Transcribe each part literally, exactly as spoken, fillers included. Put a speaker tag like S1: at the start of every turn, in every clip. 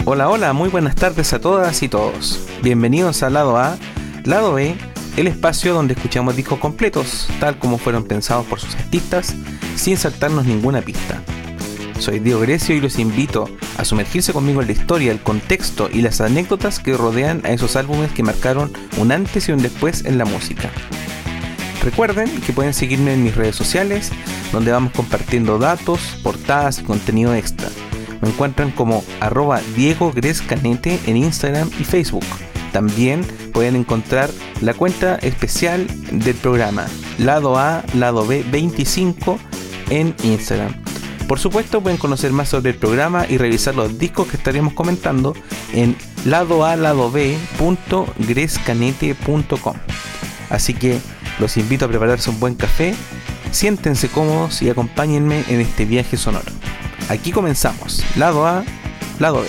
S1: Hola, hola, muy buenas tardes a todas y todos. Bienvenidos a Lado A, Lado B, el espacio donde escuchamos discos completos, tal como fueron pensados por sus artistas, sin saltarnos ninguna pista. Soy Diego Grecio y los invito a sumergirse conmigo en la historia, el contexto y las anécdotas que rodean a esos álbumes que marcaron un antes y un después en la música. Recuerden que pueden seguirme en mis redes sociales, donde vamos compartiendo datos, portadas y contenido extra. Me encuentran como arroba Diego Grescanete en Instagram y Facebook. También pueden encontrar la cuenta especial del programa Lado A, Lado B veinticinco en Instagram. Por supuesto, pueden conocer más sobre el programa y revisar los discos que estaremos comentando en ladoaladob punto grescanete punto com. Así que los invito a prepararse un buen café, siéntense cómodos y acompáñenme en este viaje sonoro. Aquí comenzamos, Lado A, Lado B.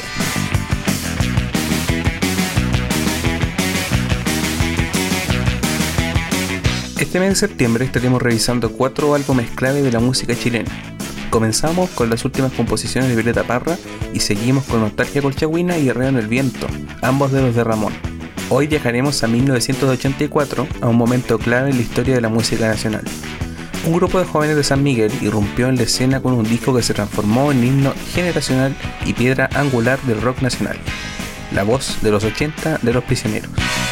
S1: Este mes de septiembre estaremos revisando cuatro álbumes clave de la música chilena. Comenzamos con las últimas composiciones de Violeta Parra y seguimos con Nostalgia Colchagüina y Herrero en el Viento, ambos de los de Ramón. Hoy viajaremos a mil novecientos ochenta y cuatro, a un momento clave en la historia de la música nacional. Un grupo de jóvenes de San Miguel irrumpió en la escena con un disco que se transformó en himno generacional y piedra angular del rock nacional. La voz de los ochenta de Los Prisioneros.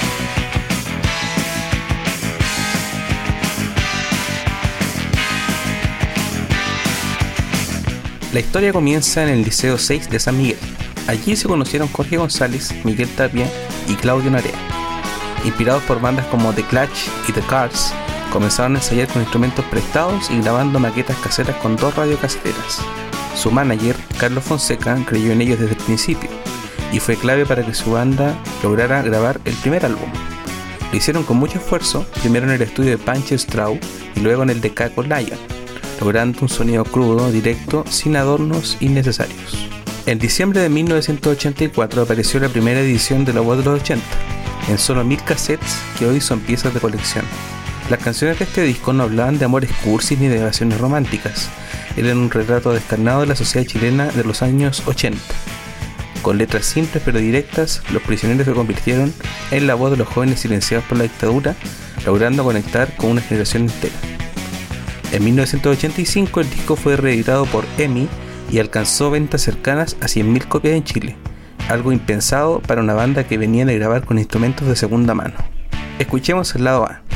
S1: La historia comienza en el Liceo seis de San Miguel. Allí se conocieron Jorge González, Miguel Tapia y Claudio Narea. Inspirados por bandas como The Clash y The Cars, comenzaron a ensayar con instrumentos prestados y grabando maquetas caseras con dos radiocaseteras. Su manager, Carlos Fonseca, creyó en ellos desde el principio y fue clave para que su banda lograra grabar el primer álbum. Lo hicieron con mucho esfuerzo, primero en el estudio de Pancho Straub y luego en el de Caco Lion, logrando un sonido crudo, directo, sin adornos innecesarios. En diciembre de mil novecientos ochenta y cuatro apareció la primera edición de La Voz de los ochenta, en solo mil cassettes que hoy son piezas de colección. Las canciones de este disco no hablaban de amores cursis ni de relaciones románticas, eran un retrato descarnado de la sociedad chilena de los años ochenta. Con letras simples pero directas, Los Prisioneros se convirtieron en la voz de los jóvenes silenciados por la dictadura, logrando conectar con una generación entera. En mil novecientos ochenta y cinco el disco fue reeditado por E M I y alcanzó ventas cercanas a cien mil copias en Chile, algo impensado para una banda que venía de grabar con instrumentos de segunda mano. Escuchemos el lado A.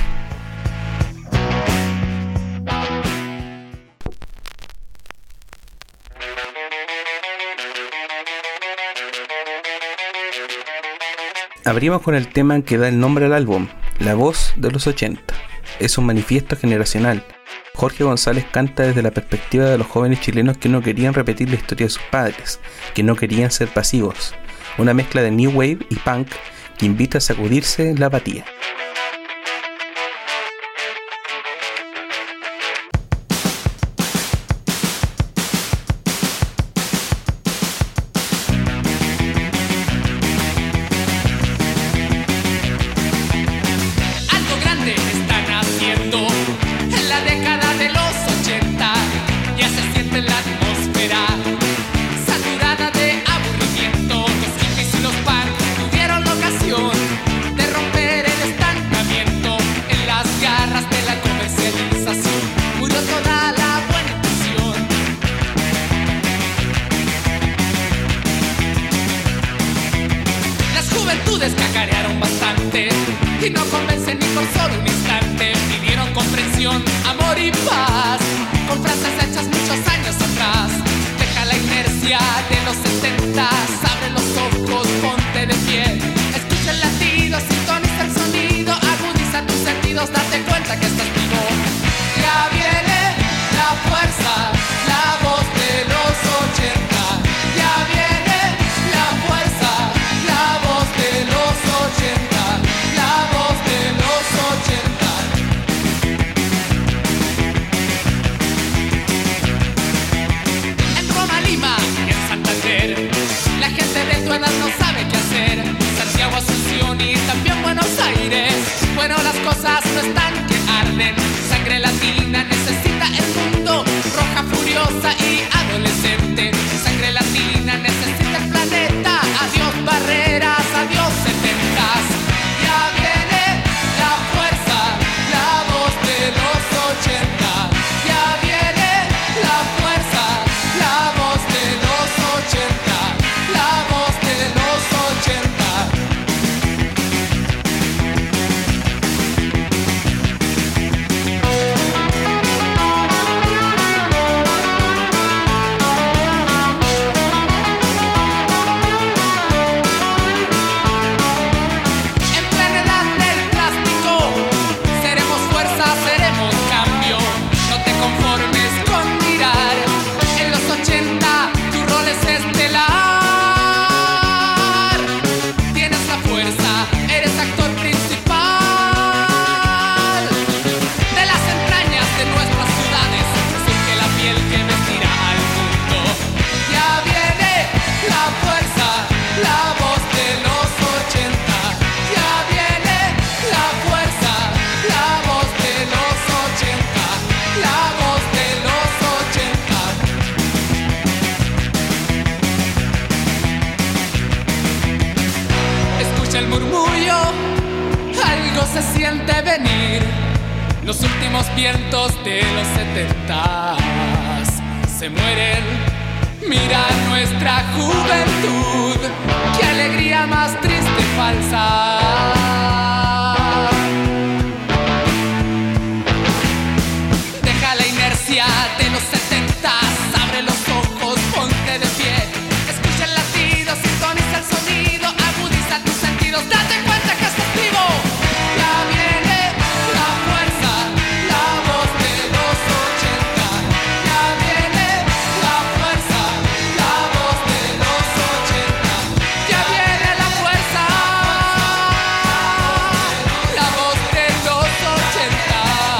S1: Abrimos con el tema que da el nombre al álbum, La Voz de los ochenta. Es un manifiesto generacional. Jorge González canta desde la perspectiva de los jóvenes chilenos que no querían repetir la historia de sus padres, que no querían ser pasivos. Una mezcla de new wave y punk que invita a sacudirse la apatía.
S2: Cacarearon bastante y no convencen ni por solo un instante. Pidieron comprensión, amor y paz, con frases hechas muchos años atrás. Deja la inercia de los setentas, abre los ojos, ponte de pie. Escucha el latido, sintoniza el sonido, agudiza tus sentidos, date cuenta que estás vivo. Ya viene la fuerza, la voz de los ochenta. Ya viene la fuerza, la voz de los ochenta, la voz de los ochenta. En Roma, Lima y en Santander, la gente de tu edad no sabe qué hacer. Santiago, Asunción y también Buenos Aires. Bueno, las cosas no están que arden. Sangre latina necesita el mundo, roja, furiosa y adolescente. Sangre latina necesita el planeta. misterio, algo se siente venir. Los últimos vientos de los setentas se mueren. Mira nuestra juventud, qué alegría más triste y falsa. Deja la inercia de los setentas, abre los ojos, ponte de pie. Escucha el latido, sintoniza el sonido, agudiza tus sentidos, date cuenta que estás vivo. Ya viene la fuerza, la voz de los ochenta. Ya viene la fuerza, la voz de los ochenta. Ya viene la fuerza, la voz de los ochenta.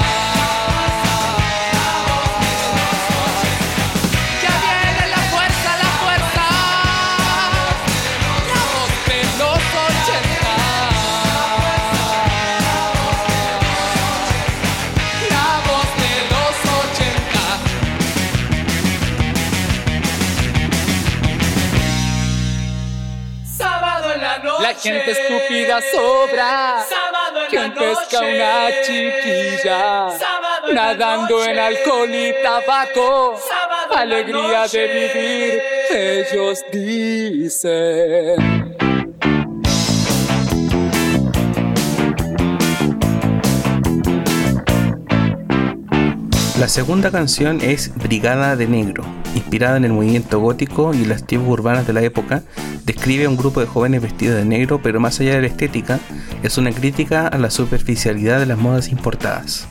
S2: Ya viene la fuerza, la fuerza, la voz de los ochenta. La voz de los ochenta.
S3: Sábado en la noche.
S2: La gente estúpida sobra.
S3: Sábado en
S2: Quien
S3: la
S2: pesca
S3: noche.
S2: una chiquilla,
S3: Sábado en la
S2: nadando
S3: noche.
S2: en alcohol y tabaco.
S3: Sábado en la
S2: Alegría
S3: noche.
S2: de vivir, ellos dicen.
S1: La segunda canción es Brigada de Negro, inspirada en el movimiento gótico y las tribus urbanas de la época. Describe a un grupo de jóvenes vestidos de negro, pero más allá de la estética, es una crítica a la superficialidad de las modas importadas.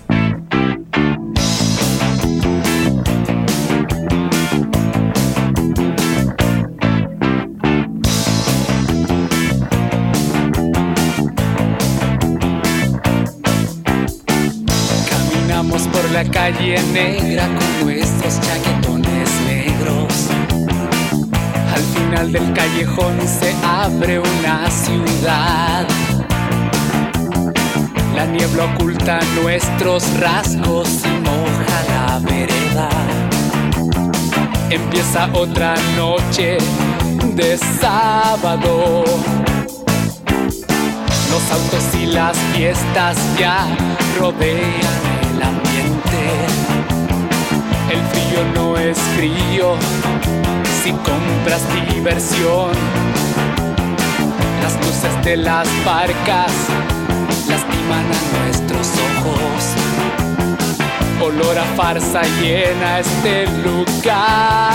S2: Caminamos por la calle negra con nuestros chaquetones negros. Al final del callejón se abre una ciudad. La niebla oculta nuestros rasgos y moja la vereda. Empieza otra noche de sábado. Los autos y las fiestas ya rodean el ambiente. El frío no es frío si compras diversión. Las luces de las barcas lastiman a nuestros ojos. Olor a farsa llena este lugar.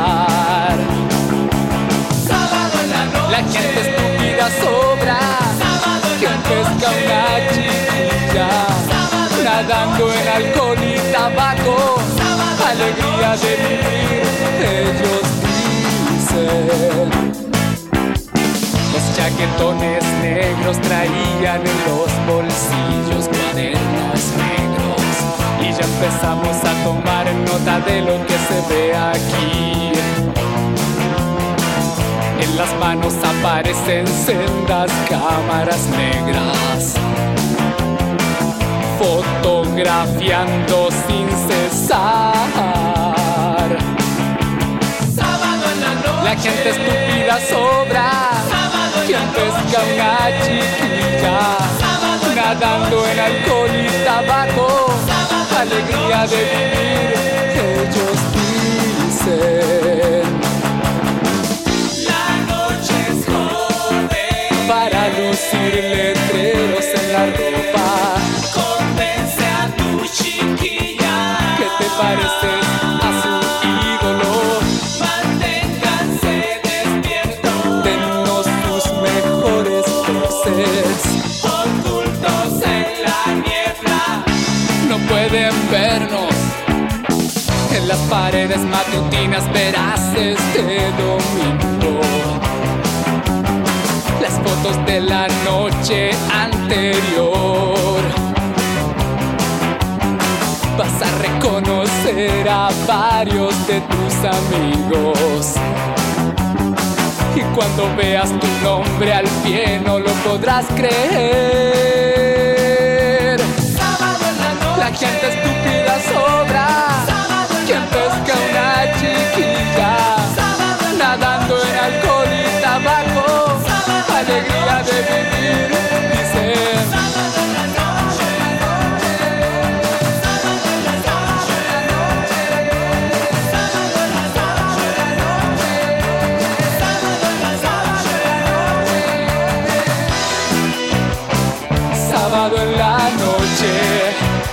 S3: Sábado en la noche.
S2: La gente estúpida sobra.
S3: Sábado en
S2: Quien
S3: la
S2: pesca
S3: noche.
S2: una chiquilla,
S3: Sábado en la
S2: nadando en alcohol y tabaco.
S3: Sábado en la
S2: Alegría de vivir, ellos dicen. Los chaquetones negros traían en los bolsillos cuadernos negros. Y ya empezamos a tomar nota de lo que se ve aquí. En las manos aparecen sendas cámaras negras, fotografiando sin cesar.
S3: Sábado en la noche.
S2: La gente estúpida sobra.
S3: Sábado en
S2: Quien
S3: la
S2: pesca
S3: noche.
S2: una chiquilla,
S3: Sábado en la
S2: nadando en alcohol y tabaco.
S3: Sábado en la
S2: Alegría de vivir, ellos dicen.
S3: La noche es joven.
S2: Para lucir letreros en la ropa.
S3: Convence a tu chiquilla.
S2: ¿Qué te pareces a su ídolo?
S3: Manténganse despiertos.
S2: Denos tus mejores voces.
S3: Ocultos en la niebla.
S2: No pueden vernos. En las paredes matutinas verás este domingo las fotos de la noche anterior. Vas a reconocer a varios de tus amigos. Y cuando veas tu nombre al pie no lo podrás creer.
S3: Sábado en la noche.
S2: La gente estúpida sobra.
S3: Sábado en
S2: Quien
S3: la
S2: pesca
S3: noche.
S2: una chiquilla,
S3: Sábado en la
S2: nadando en
S3: noche.
S2: alcohol y tabaco.
S3: Sábado en la
S2: Alegría de
S3: noche.
S2: vivir, sábado en la noche.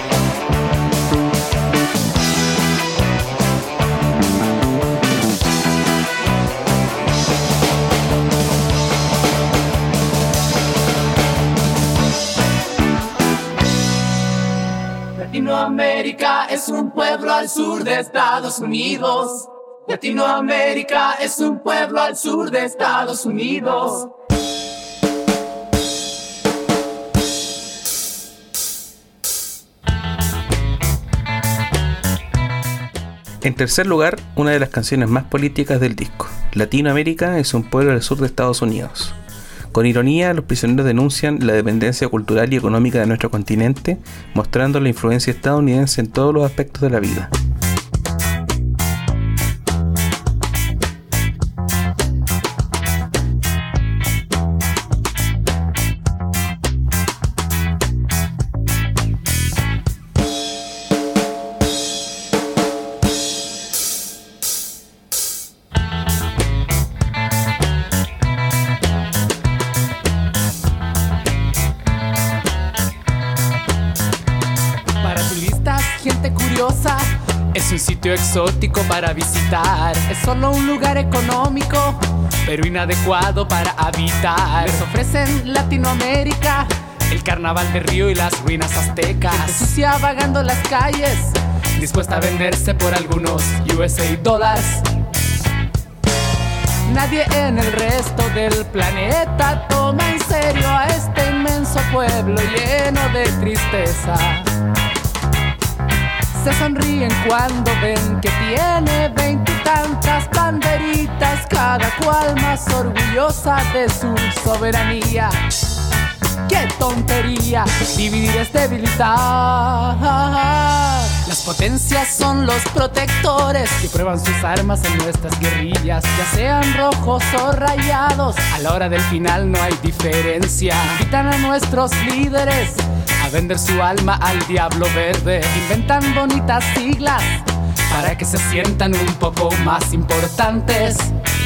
S3: Latinoamérica es un pueblo al sur de Estados Unidos. Latinoamérica es un pueblo al sur de Estados Unidos.
S1: En tercer lugar, una de las canciones más políticas del disco, Latinoamérica es un pueblo al sur de Estados Unidos. Con ironía, los prisioneros denuncian la dependencia cultural y económica de nuestro continente, mostrando la influencia estadounidense en todos los aspectos de la vida.
S2: Es un sitio exótico para visitar. Es solo un lugar económico, pero inadecuado para habitar. Les ofrecen Latinoamérica, el carnaval de Río y las ruinas aztecas. Gente sucia vagando las calles, dispuesta a venderse por algunos U S A dólares. Nadie en el resto del planeta toma en serio a este inmenso pueblo lleno de tristeza. Se sonríen cuando ven que tiene veintitantas banderitas, cada cual más orgullosa de su soberanía. ¡Qué tontería! Dividir es debilitar. Las potencias son los protectores que prueban sus armas en nuestras guerrillas, ya sean rojos o rayados. A la hora del final no hay diferencia. Invitan a nuestros líderes a vender su alma al diablo verde. Inventan bonitas siglas para que se sientan un poco más importantes.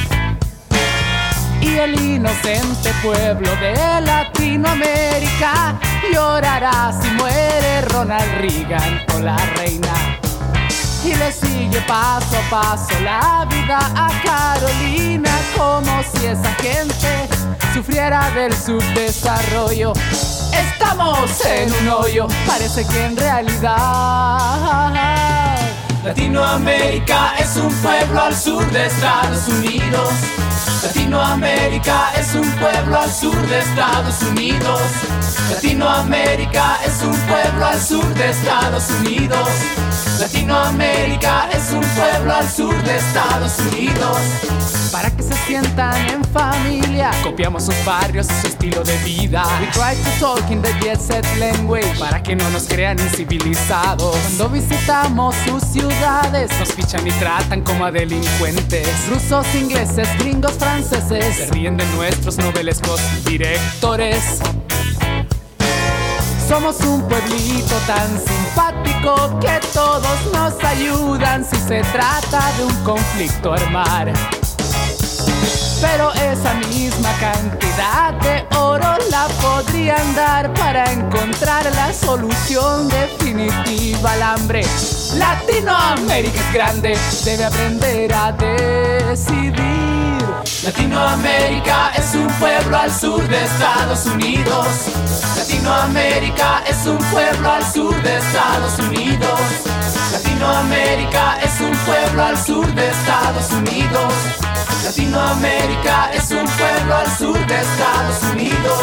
S2: Y el inocente pueblo de Latinoamérica llorará si muere Ronald Reagan o la reina. Y le sigue paso a paso la vida a Carolina, como si esa gente sufriera del subdesarrollo. Estamos en un hoyo, parece que en realidad
S3: Latinoamérica es un pueblo al sur de Estados Unidos. Latinoamérica es un pueblo al sur de Estados Unidos. Latinoamérica es un pueblo al sur de Estados Unidos. Latinoamérica es un pueblo al sur de Estados Unidos.
S2: Para que se sientan en familia, copiamos sus barrios y su estilo de vida. We try to talk in the jet set language, para que no nos crean incivilizados. Cuando visitamos sus ciudades, nos fichan y tratan como a delincuentes. Rusos, ingleses, gringos, franceses se ríen de nuestros novelescos directores. Somos un pueblito tan simpático que todos nos ayudan si se trata de un conflicto armar. Pero esa misma cantidad de oro la podrían dar para encontrar la solución definitiva al hambre. Latinoamérica es grande, debe aprender a decidir.
S3: Latinoamérica es un pueblo al sur de Estados Unidos. Latinoamérica es un pueblo al sur de Estados Unidos. Latinoamérica es un pueblo al sur de Estados Unidos. Latinoamérica es un pueblo al sur de Estados Unidos.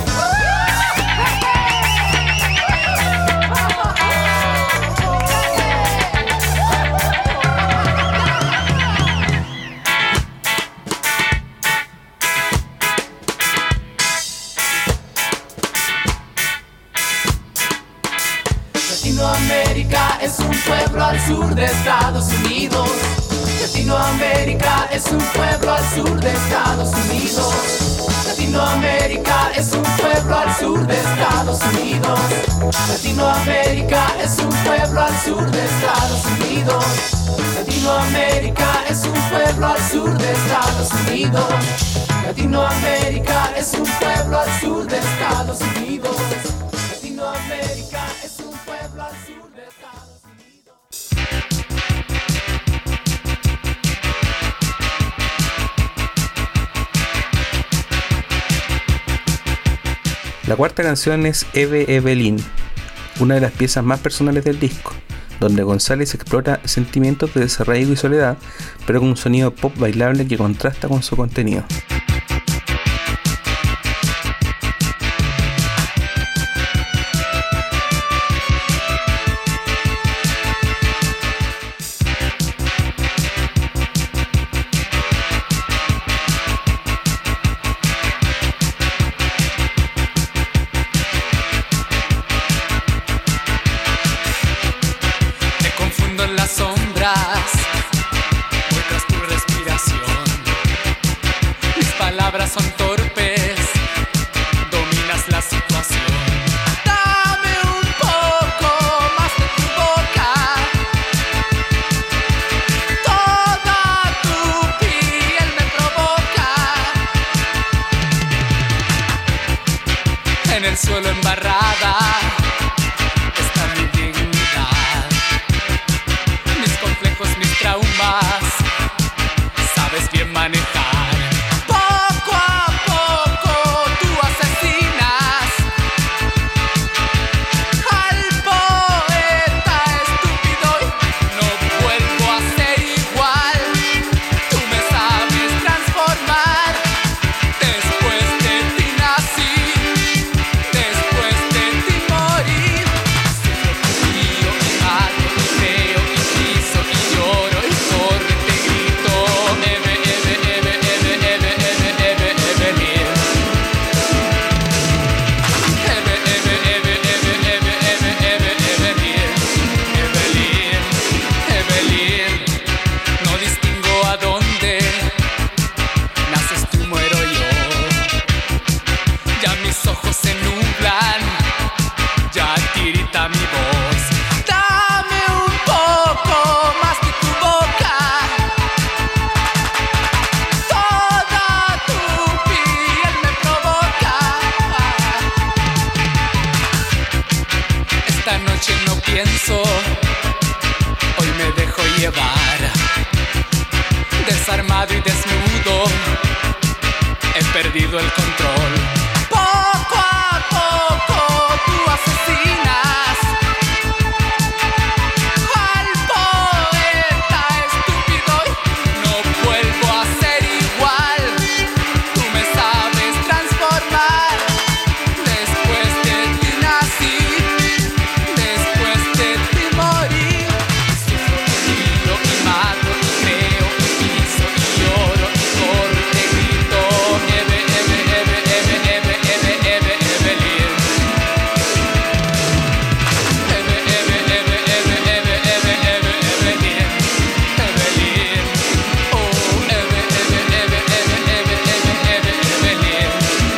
S3: Latinoamérica es un pueblo al sur de Estados Unidos. Latinoamérica es un pueblo al sur de Estados Unidos. Latinoamérica es un pueblo al sur de Estados Unidos. Latinoamérica es un pueblo al sur de Estados Unidos. Latinoamérica es un pueblo al sur de Estados Unidos. Latinoamérica es un pueblo al sur de Estados Unidos.
S1: La cuarta canción es Eve Evelyn, una de las piezas más personales del disco, donde González explora sentimientos de desarraigo y soledad, pero con un sonido pop bailable que contrasta con su contenido.
S2: Desarmado y desnudo, he perdido el control. Poco a poco tú asesinas al poeta estúpido y no vuelvo a ser igual. Tú me sabes transformar. Después de ti nací, después de ti morí. Sufro, tiro y mato y creo y piso y lloro y corro y te grito. Eve, eve, eve, eve, eve, eve, eve, Evelyn. Eve, eve, eve, eve, eve, eve, eve, Evelyn. Evelyn. Oh, eve, eve, eve, eve, eve, eve, eve, Evelyn.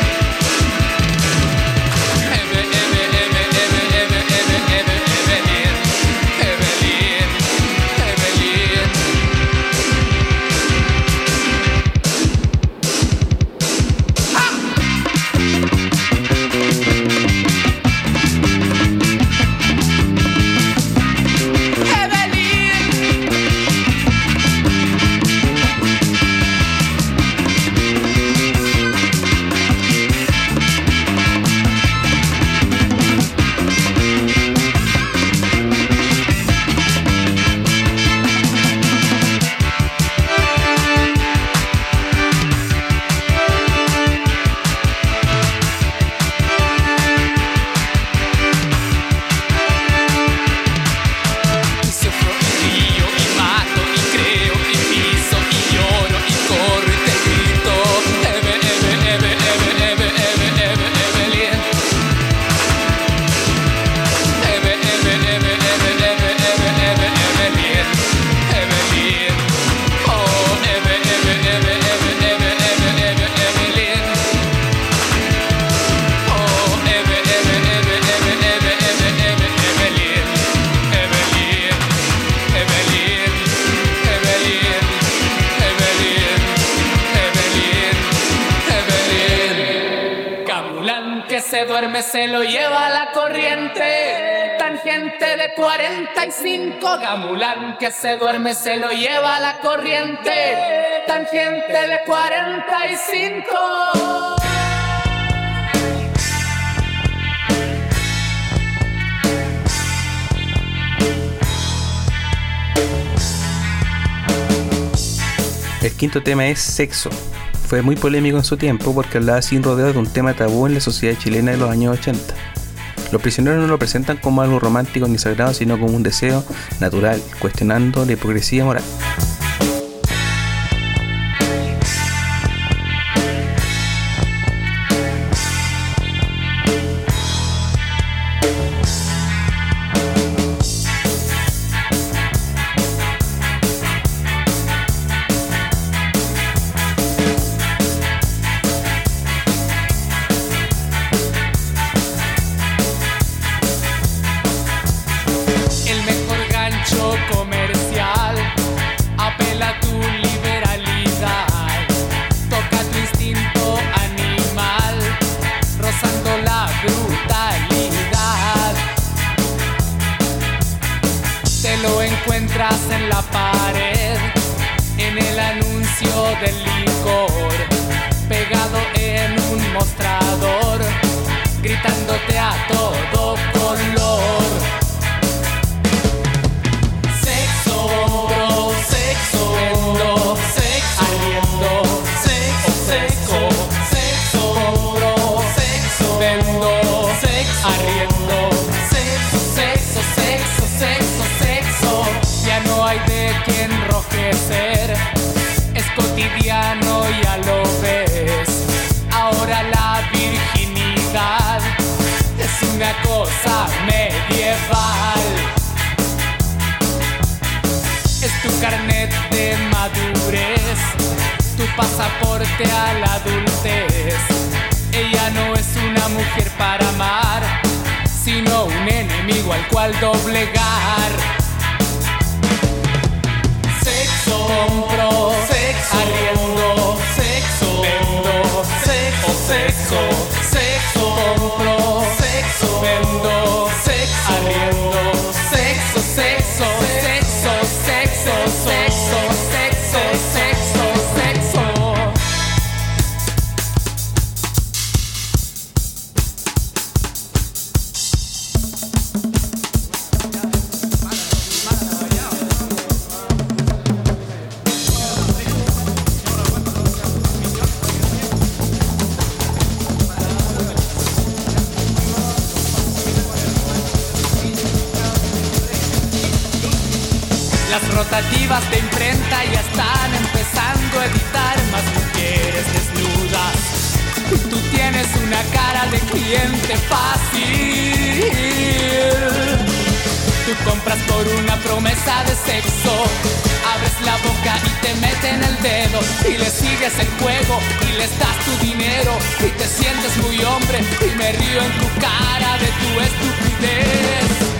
S2: Eve, eve, eve, eve, eve, eve, eve, Evelyn. Evelyn. Evelyn. Sufro y río y mato y creo y piso y lloro y corro y te grito. Eve, eve, eve, eve, eve, eve, eve, Evelyn. Eve, eve, eve, eve, eve, eve, eve, Evelyn. Evelyn. Oh, eve, eve, eve, eve, eve, eve, eve, Evelyn. Oh, eve, eve, eve, eve, eve, eve, eve, Evelyn. Evelyn. Evelyn. Evelyn. Evelyn. Evelyn. Evelyn. Gamulán que se duerme se lo lleva la corriente. Tangente de cuarenta y cinco. Gamulán que se duerme se lo lleva la corriente. Tangente de cuarenta y cinco.
S1: El quinto tema es Sexo. Fue muy polémico en su tiempo porque hablaba sin rodeos de un tema tabú en la sociedad chilena de los años ochenta. Los prisioneros no lo presentan como algo romántico ni sagrado, sino como un deseo natural, cuestionando la hipocresía moral.
S2: Comercial apela a tu liberalidad, toca tu instinto animal, rozando la brutalidad. Te lo encuentras en la pared, en el anuncio del licor, pegado en un mostrador, gritándote a todo color. Es cotidiano, ya lo ves. Ahora la virginidad es una cosa medieval. Es tu carnet de madurez, tu pasaporte a la adultez. Ella no es una mujer para amar, sino un enemigo al cual doblegar. Compro, sexo, arriendo, sexo, vendo, sexo, sexo, sexo, compro, sexo, vendo, sexo, arriendo, sexo, sexo, sexo, sexo, sexo, sexo, sexo, sexo. Las rotativas de imprenta ya están empezando a editar más mujeres desnudas. Tú tienes una cara de cliente fácil. Tú compras por una promesa de sexo, abres la boca y te meten el dedo, y le sigues el juego y les das tu dinero, y te sientes muy hombre y me río en tu cara de tu estupidez.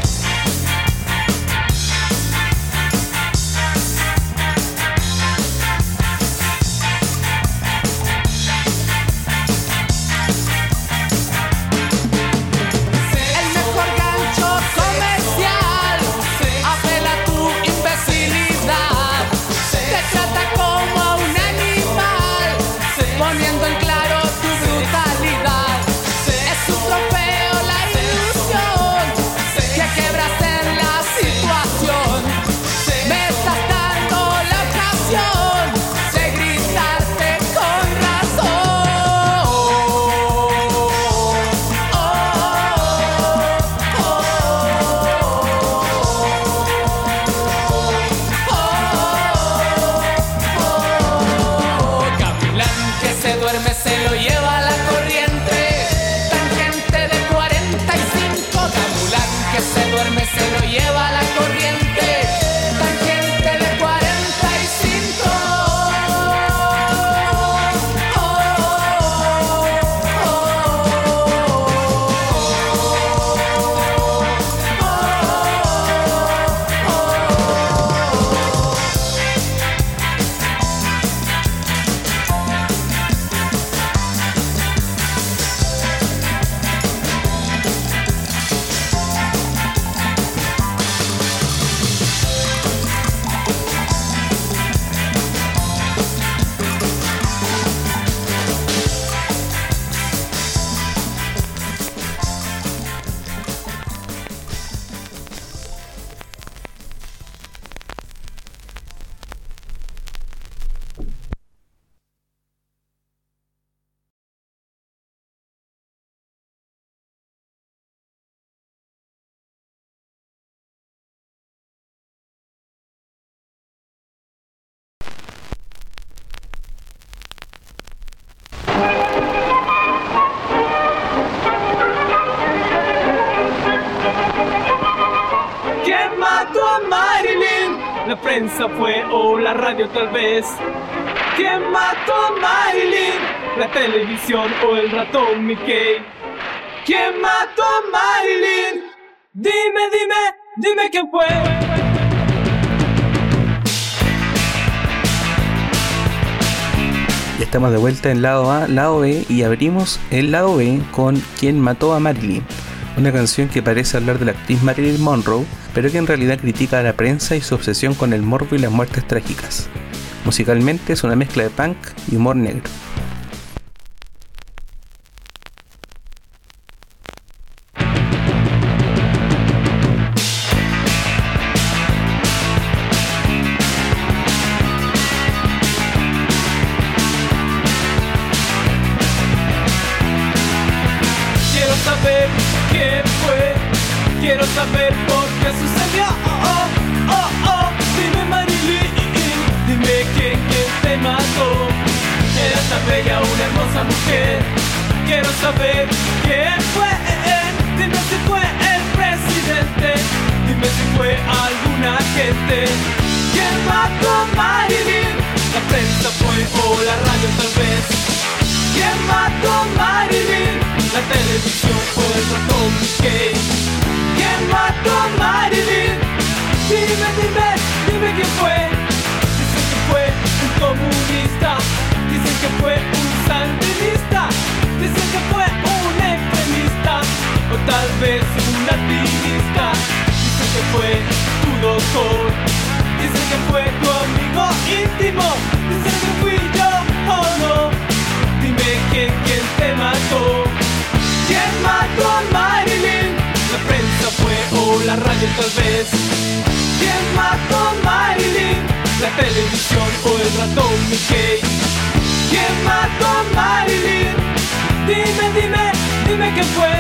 S2: Poniendo en claro tu brutalidad, es un trofeo la ilusión.
S4: La prensa fue o la radio tal vez. ¿Quién mató a Marilyn? La televisión o el ratón Mickey. ¿Quién mató a Marilyn? Dime, dime, dime quién fue.
S1: Estamos de vuelta en lado A, lado B y abrimos el lado B con ¿Quién mató a Marilyn? Una canción que parece hablar de la actriz Marilyn Monroe, pero que en realidad critica a la prensa y su obsesión con el morbo y las muertes trágicas. Musicalmente es una mezcla de punk y humor negro.
S4: Quiero saber por qué sucedió. Oh, oh, oh, oh. Dime Marilyn, dime quién, quién te mató. Era tan bella, una hermosa mujer. Quiero saber quién fue. Dime si fue el presidente. Dime si fue algún agente. ¿Quién mató a Marilyn? La prensa fue o la radio tal vez. ¿Quién mató a Marilyn? La televisión o el ratón Mickey. ¿Quién mató a Marilyn? Dime, dime, dime quién fue. Dicen que fue un comunista. Dicen que fue un sandinista. Dicen que fue un extremista. O tal vez un activista. Dicen que fue tu doctor. Dicen que fue tu amigo íntimo. Dicen que fui yo o no. Dime quién, quién te mató. ¿Quién mató a Marilyn? La prensa fue o la radio tal vez. ¿Quién mató a Marilyn? La televisión o el ratón Mickey. ¿Quién mató a Marilyn? Dime, dime, dime quién fue.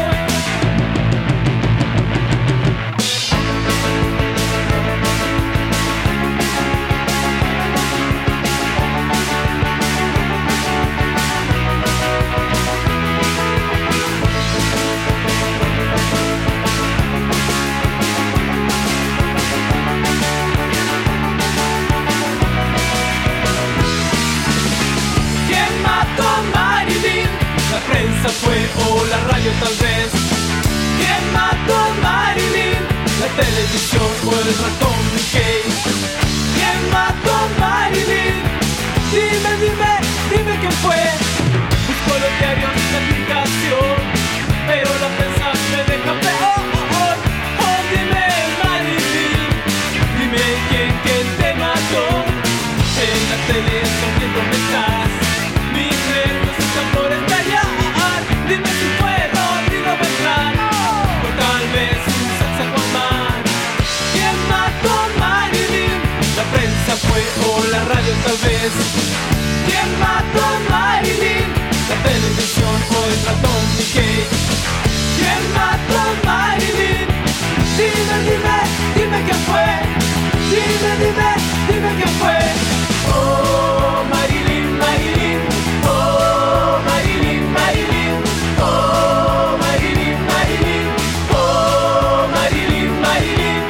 S4: La prensa fue o la radio tal vez. ¿Quién mató a Marilyn? La televisión o el ratón Mickey. ¿Quién mató a Marilyn? Dime, dime, dime quién fue. Busco los diarios, la aplicación, pero la prensa me deja peor. Oh, oh, dime Marilyn, dime quién, quién te mató. En la tele sonriendo estás. Mis nervios están por estallar. Dime si fue Rodrigo Beltrán o tal vez un saxofonman. ¿Quién mató a Marilyn? La prensa fue o la radio tal vez. ¿Quién mató a Marilyn? La televisión o el ratón Mickey. ¿Quién mató a Marilyn? Dime, dime, dime quién fue. Dime, dime, dime quién fue. Oh, Marilyn, Marilyn. Oh, Marilyn, Marilyn. Oh, Marilyn, Marilyn. Oh, Marilyn, Marilyn.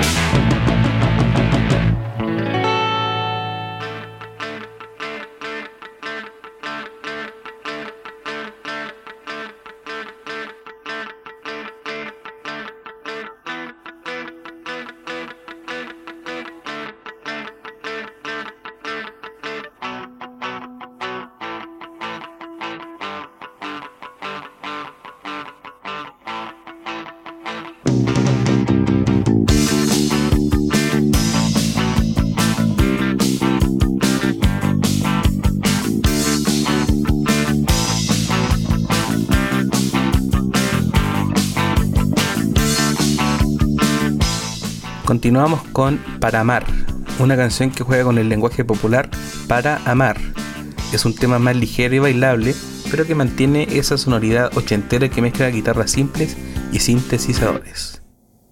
S1: Continuamos con Para Amar, una canción que juega con el lenguaje popular para amar. Es un tema más ligero y bailable, pero que mantiene esa sonoridad ochentera que mezcla guitarras simples y sintetizadores.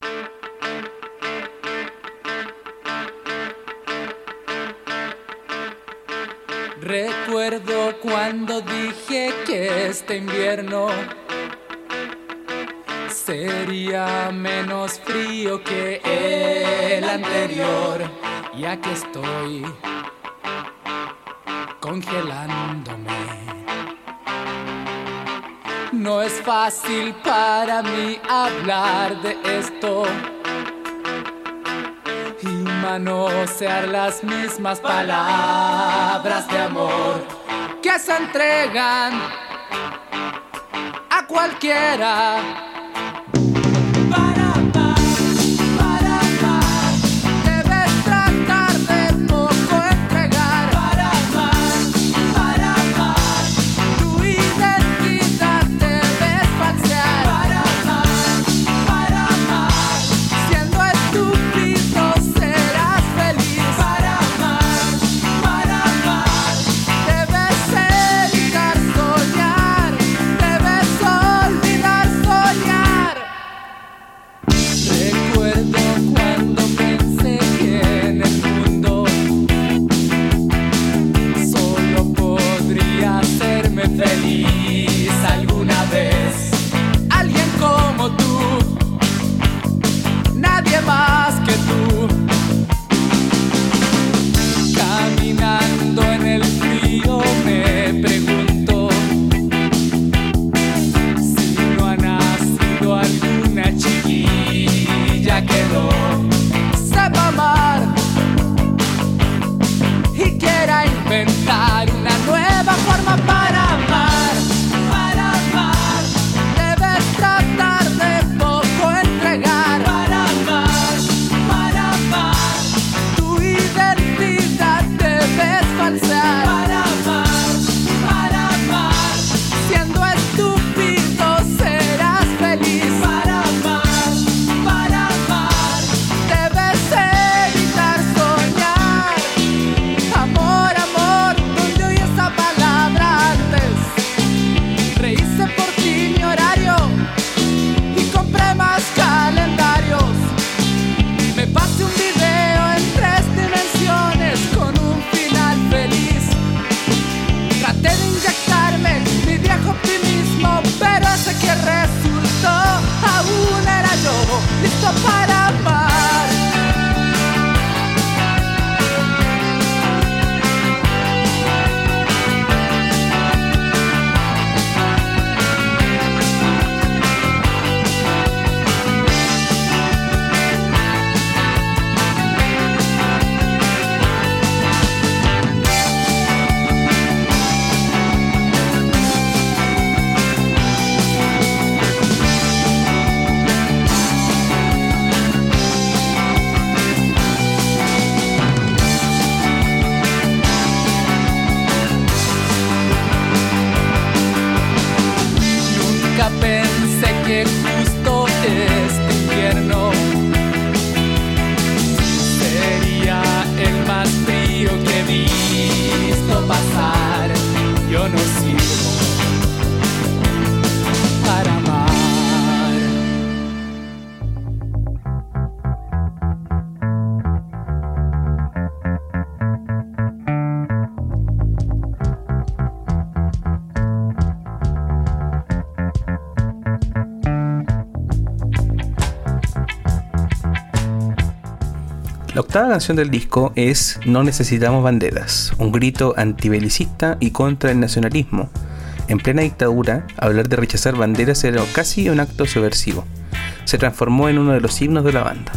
S2: Recuerdo cuando dije que este invierno sería menos frío que el anterior. y aquí estoy congelándome. No es fácil para mí hablar de esto y manosear las mismas palabras de amor que se entregan a cualquiera.
S1: La octava canción del disco es No necesitamos banderas, un grito antibelicista y contra el nacionalismo. En plena dictadura, hablar de rechazar banderas era casi un acto subversivo. Se transformó en uno de los himnos de la banda.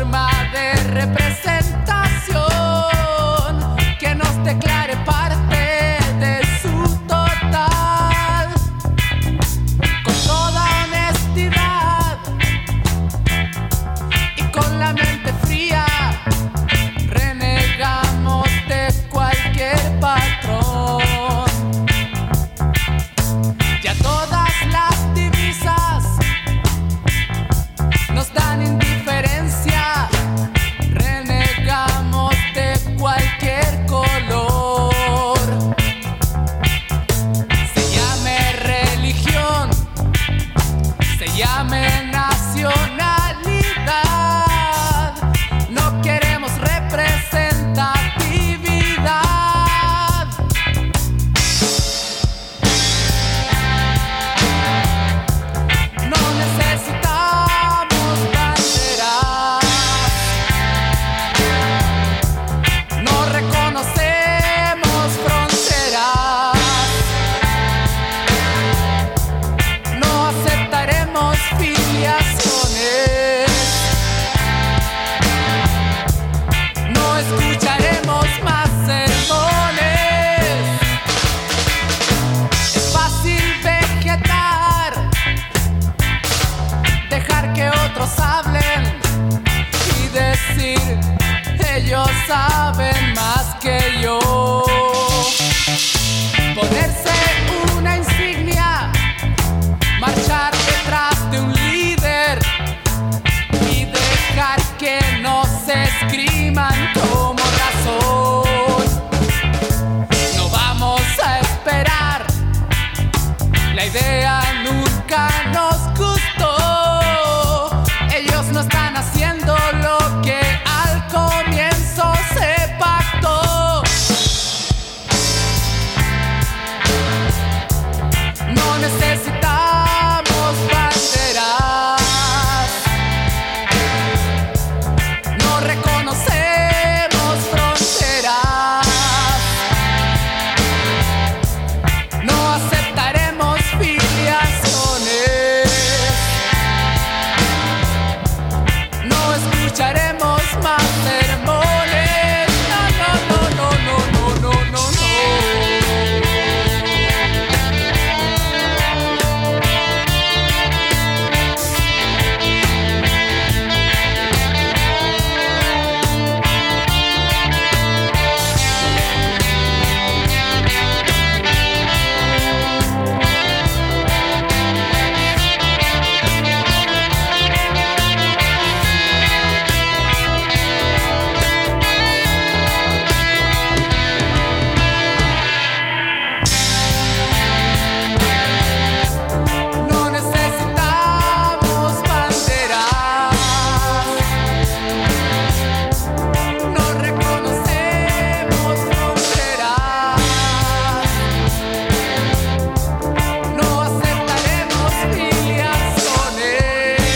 S2: forma de representación que nos declare parte de su total. Con toda honestidad y con la mente fría, renegamos de cualquier patrón. Ya todas las divisas nos dan indiferencia, renegamos de cualquier color. Se llame religión, se llame nacionalidad, no queremos representatividad. No necesitamos banderas, no reconocemos fronteras, no aceptaremos filiaciones, no escucharemos más sermones. Es fácil vegetar, dejar que otros hablen y decir ellos saben más que yo. Ponerse una insignia, marchar detrás de un líder y dejar que nos escriban como razón. No vamos a esperar, la idea nunca nos gustó. Ellos no están haciendo lo que al comienzo se pactó. No necesitamos banderas, no reconocemos fronteras, no aceptaremos filiaciones, no escucharemos más sermones. No, no, no, no, no, no, no, no, no. No necesitamos banderas, no reconocemos fronteras, no aceptaremos filiaciones,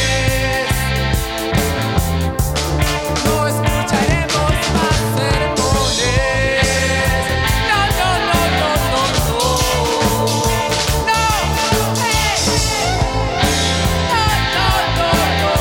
S2: no escucharemos más sermones. No, no, no, no, no, no. No, hey, no, no, no,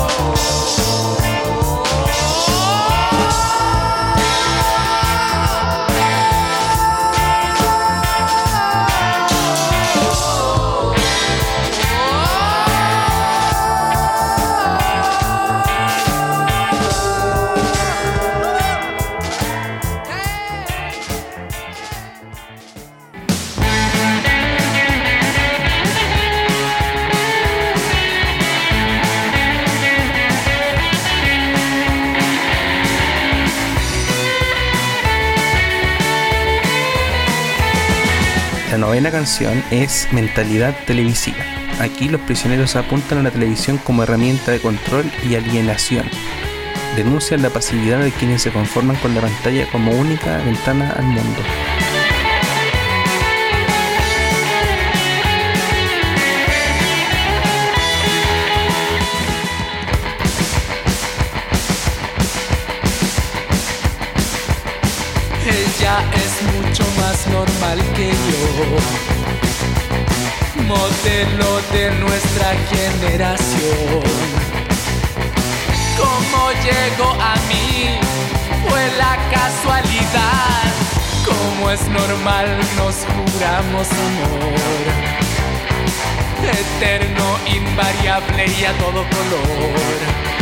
S1: La novena canción es Mentalidad Televisiva. Aquí los prisioneros apuntan a la televisión como herramienta de control y alienación. Denuncian la pasividad de quienes se conforman con la pantalla como única ventana al mundo.
S2: Ella es mucho más normal que yo, modelo de nuestra generación. ¿Cómo llega? casualidad. Como es normal, nos juramos amor eterno, invariable y a todo color.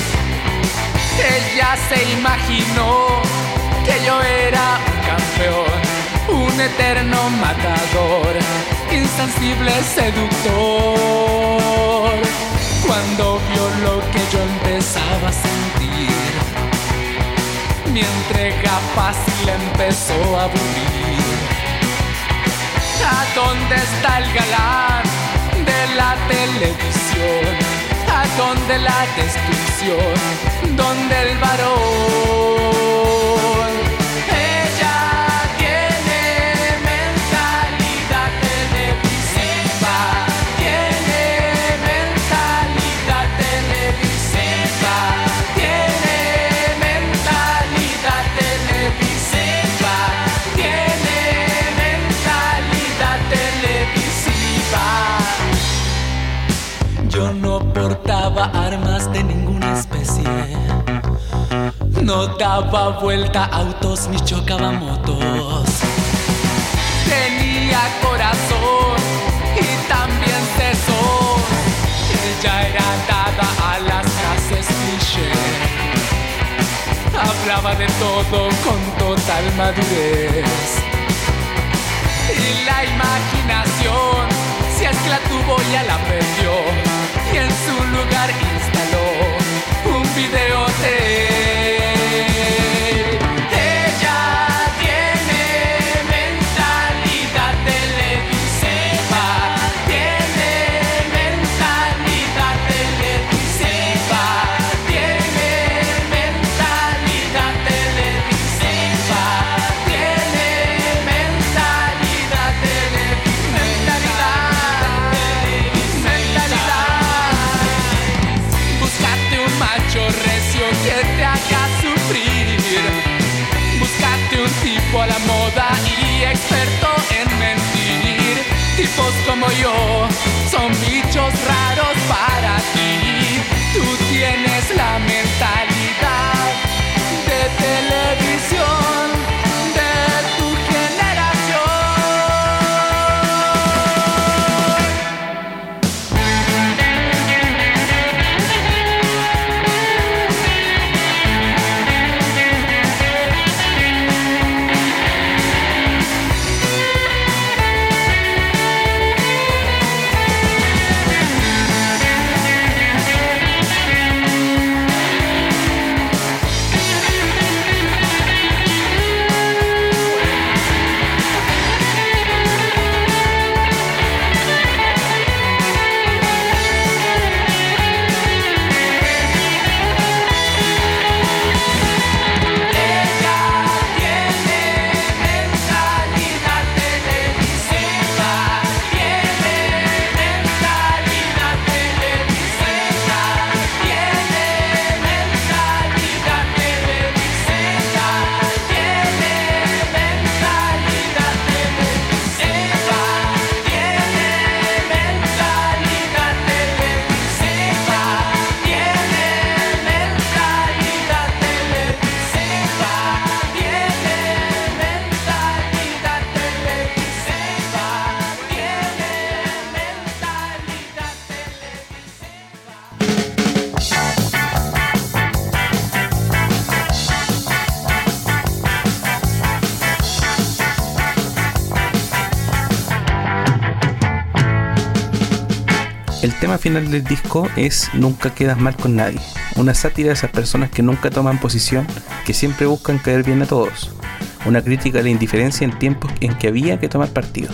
S2: Ella se imaginó que yo era un campeón, un eterno matador, insensible seductor. Cuando vio lo que yo empezaba a sentir, mi entrega fácil empezó a aburrir. ¿A dónde está el galán de la televisión? ¿A dónde la destrucción? ¿Dónde el varón? Ella tiene mentalidad televisiva, tiene mentalidad televisiva, tiene mentalidad televisiva, tiene mentalidad televisiva. Yo no portaba armas de ninguna especie, no daba vuelta autos ni chocaba motos. Tenía corazón y también tesón. Ella era dada a las frases cliché, hablaba de todo con total madurez. Y la imaginación, si es que la tuvo, ya la perdió, y en su lugar instaló un videotape. Ella tiene mentalidad televisiva, tiene mentalidad televisiva, tiene mentalidad televisiva, tiene mentalidad televisiva, mentalidad. Búscate un macho recio que te haga sufrir. Búscate un tipo a la moda y experto en mentir. Tipos como yo son bichos raros para ti. Tú tienes la mentalidad de televisión de tu generación.
S1: El tema final del disco es Nunca quedas mal con nadie, una sátira de esas personas que nunca toman posición, que siempre buscan caer bien a todos, una crítica a la indiferencia en tiempos en que había que tomar partido.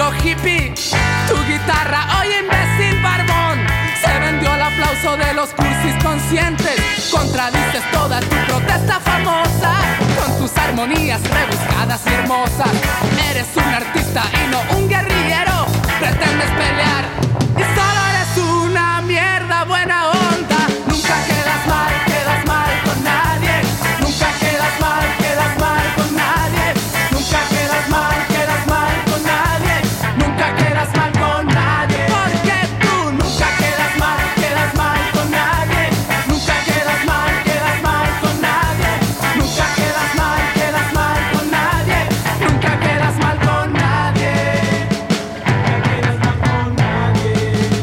S2: viejo hippie. Tu guitarra, oye imbécil barbón, se vendió al aplauso de los cursis conscientes. Contradices toda tu protesta famosa con tus armonías rebuscadas y hermosas. Eres un artista y no un guerrillero. Pretendes pelear y solo eres una mierda buena onda. Nunca quedas mal, quedas mal con nadie. Nunca quedas mal, quedas mal con nadie. Nunca quedas mal, quedas mal con nadie. Nunca quedas mal con nadie. Porque tú nunca quedas mal, quedas mal con nadie. Nunca quedas mal, quedas mal con nadie. Nunca quedas mal, quedas mal con nadie. Nunca quedas mal con nadie. Nunca quedas mal con nadie.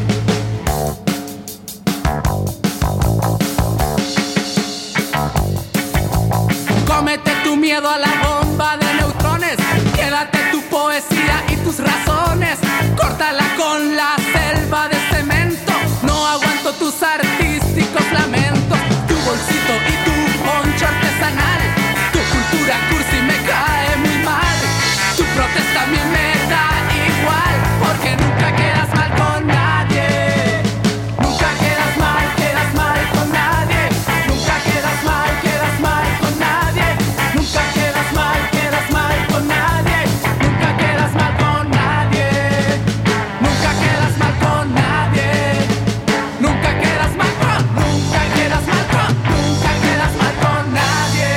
S2: Cómete tu miedo a la bomba de neutrones. Quédate tu poesía y tus razones. Córtala con la selva de cemento. No aguanto tus artísticos lamentos. Tu bolsito y tu poncho artesanal. Tu cultura cursi me cae muy mal. Tu protesta a mí me da igual. Porque nunca quedas mal con nadie. Nunca quedas mal, quedas mal con nadie. Nunca quedas mal, quedas mal con nadie. Nunca quedas mal, quedas mal con nadie. Nunca quedas mal con nadie. Nunca quedas mal con nadie. Nunca quedas mal con, nunca quedas mal con, nunca quedas mal con nadie.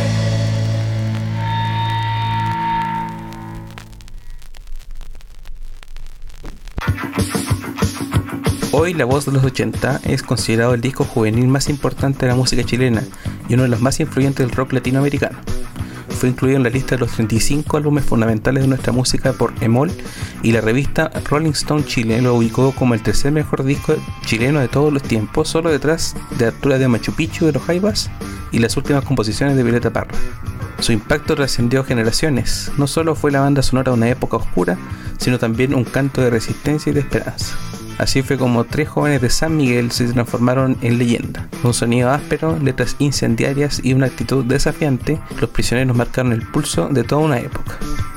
S1: Hoy La Voz de los ochenta es considerado el disco juvenil más importante de la música chilena y uno de los más influyentes del rock latinoamericano. Fue incluido en la lista de los treinta y cinco álbumes fundamentales de nuestra música por EMOL, y la revista Rolling Stone Chile lo ubicó como el tercer mejor disco chileno de todos los tiempos, solo detrás de Altura de Machu Picchu de los Jaivas y las últimas composiciones de Violeta Parra. Su impacto trascendió generaciones. No solo fue la banda sonora de una época oscura, sino también un canto de resistencia y de esperanza. Así fue como tres jóvenes de San Miguel se transformaron en leyenda. Con un sonido áspero, letras incendiarias y una actitud desafiante, Los Prisioneros marcaron el pulso de toda una época.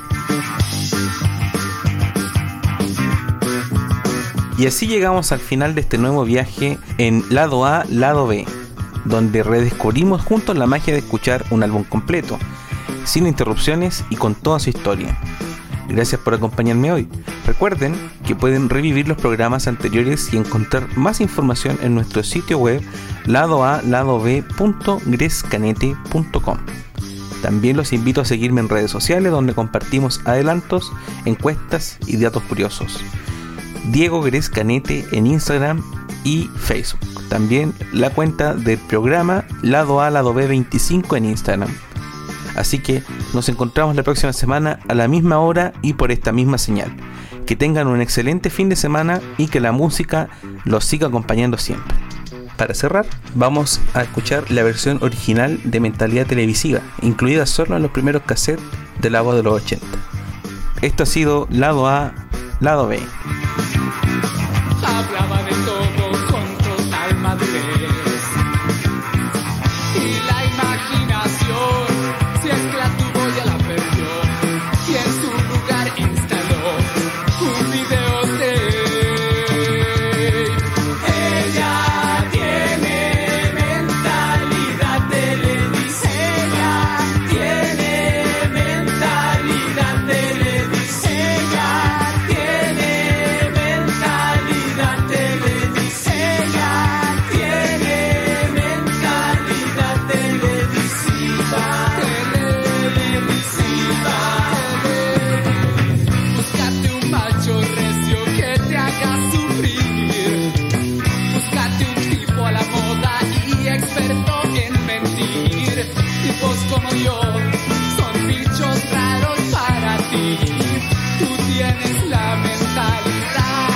S1: Y así llegamos al final de este nuevo viaje en Lado A, Lado B, donde redescubrimos juntos la magia de escuchar un álbum completo, sin interrupciones y con toda su historia. Gracias por acompañarme hoy. Recuerden que pueden revivir los programas anteriores y encontrar más información en nuestro sitio web lado a lado b punto grescanete punto com. También los invito a seguirme en redes sociales, donde compartimos adelantos, encuestas y datos curiosos. Diego Grescanete en Instagram y Facebook. También la cuenta del programa Lado A Lado B veinticinco en Instagram. Así que nos encontramos la próxima semana a la misma hora y por esta misma señal. Que tengan un excelente fin de semana y que la música los siga acompañando siempre. Para cerrar, vamos a escuchar la versión original de Mentalidad Televisiva, incluida solo en los primeros cassettes de La Voz de los ochenta. Esto ha sido Lado A, Lado B.
S2: Hablaba de todo con total madurez, y la imaginación, si es que la tuvo, ya la perdió, y en su lugar instaló un videotape. Ella tiene mentalidad televisiva, tiene mentalidad televisiva, tiene mentalidad televisiva, tiene mentalidad televisiva. Búscate un macho recio que te haga sufrir. Búscate un tipo a la moda y experto en mentir. Tipos como yo son bichos raros para ti. Tú tienes la mentalidad